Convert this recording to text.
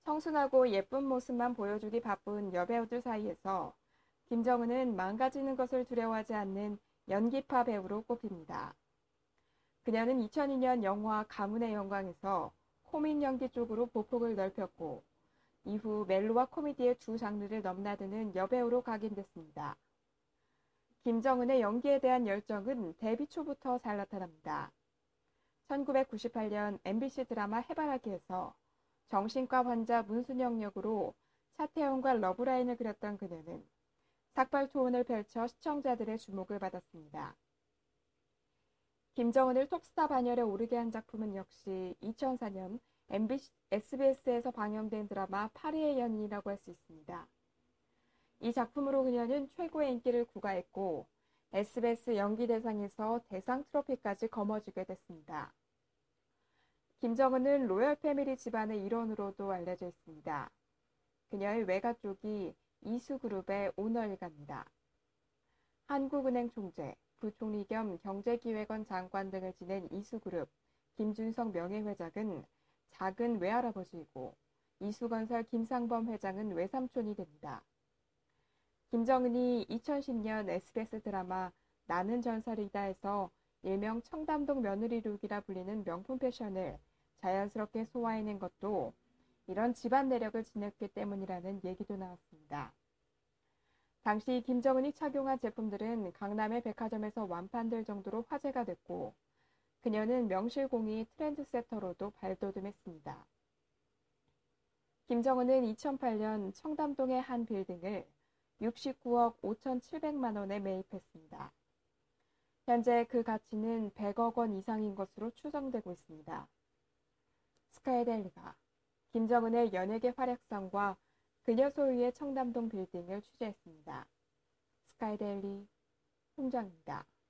청순하고 예쁜 모습만 보여주기 바쁜 여배우들 사이에서 김정은은 망가지는 것을 두려워하지 않는 연기파 배우로 꼽힙니다. 그녀는 2002년 영화 가문의 영광에서 코믹 연기 쪽으로 보폭을 넓혔고 이후 멜로와 코미디의 두 장르를 넘나드는 여배우로 각인됐습니다. 김정은의 연기에 대한 열정은 데뷔 초부터 잘 나타납니다. 1998년 MBC 드라마 해바라기에서 정신과 환자 문순영 역으로 차태현과 러브라인을 그렸던 그녀는 삭발초원을 펼쳐 시청자들의 주목을 받았습니다. 김정은을 톱스타 반열에 오르게 한 작품은 역시 2004년 SBS에서 방영된 드라마 파리의 연인이라고 할 수 있습니다. 이 작품으로 그녀는 최고의 인기를 구가했고 SBS 연기대상에서 대상 트로피까지 거머쥐게 됐습니다. 김정은은 로열 패밀리 집안의 일원으로도 알려져 있습니다. 그녀의 외가 쪽이 이수그룹의 오너일가입니다. 한국은행 총재, 부총리 겸 경제기획원 장관 등을 지낸 이수그룹 김준성 명예회장은 작은 외할아버지이고 이수건설 김상범 회장은 외삼촌이 됩니다. 김정은이 2010년 SBS 드라마 나는 전설이다에서 일명 청담동 며느리 룩이라 불리는 명품 패션을 자연스럽게 소화해낸 것도 이런 집안 내력을 지녔기 때문이라는 얘기도 나왔습니다. 당시 김정은이 착용한 제품들은 강남의 백화점에서 완판될 정도로 화제가 됐고 그녀는 명실공히 트렌드세터로도 발돋움했습니다. 김정은은 2008년 청담동의 한 빌딩을 69억 5,700만 원에 매입했습니다. 현재 그 가치는 100억 원 이상인 것으로 추정되고 있습니다. 스카이데일리가 김정은의 연예계 활약상과 그녀 소유의 청담동 빌딩을 취재했습니다. 스카이데일리 홍정입니다.